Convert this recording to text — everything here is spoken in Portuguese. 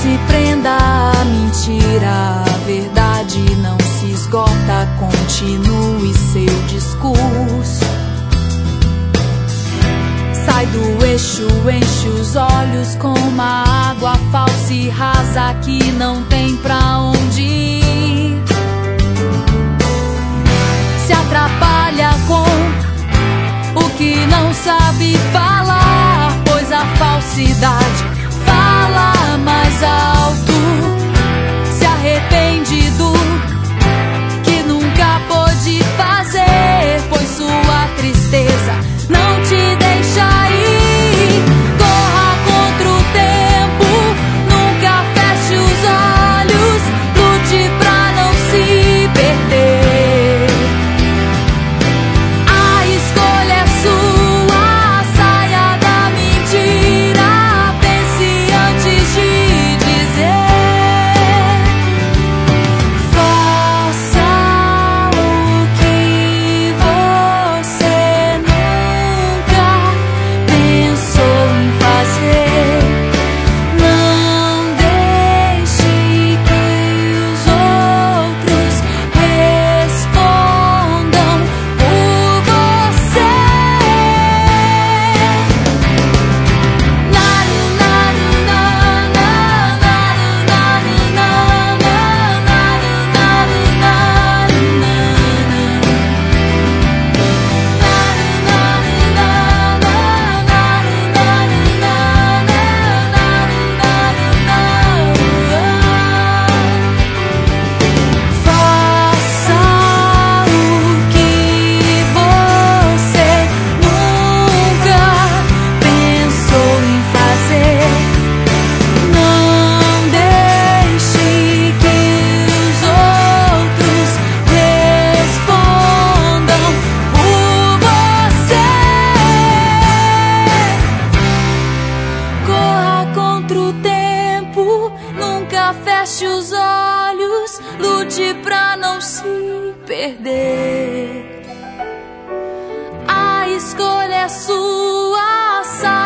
se prenda à mentira, a verdade não se esgota, continue seu discurso. Sai do eixo, enche os olhos com uma água falsa e rasa que não tem pra onde ir. Se atrapalha com o que não sabe falar, pois a falsidade fala mais alto. Se arrepende do que nunca pôde fazer, pois sua tristeza não te deixa ir. Corra contra o tempo, nunca feche os olhos, lute pra não se perder. A escolha é sua, saia da mentira, pense antes de dizer. Faça o que você nunca pensou em fazer. Não deixe que os outros respondam por você. Faça o que você nunca pensou em fazer. Não deixe que os outros respondam por você. Corra contra o tempo, nunca feche os olhos, lute pra não se perder. A escolha é sua,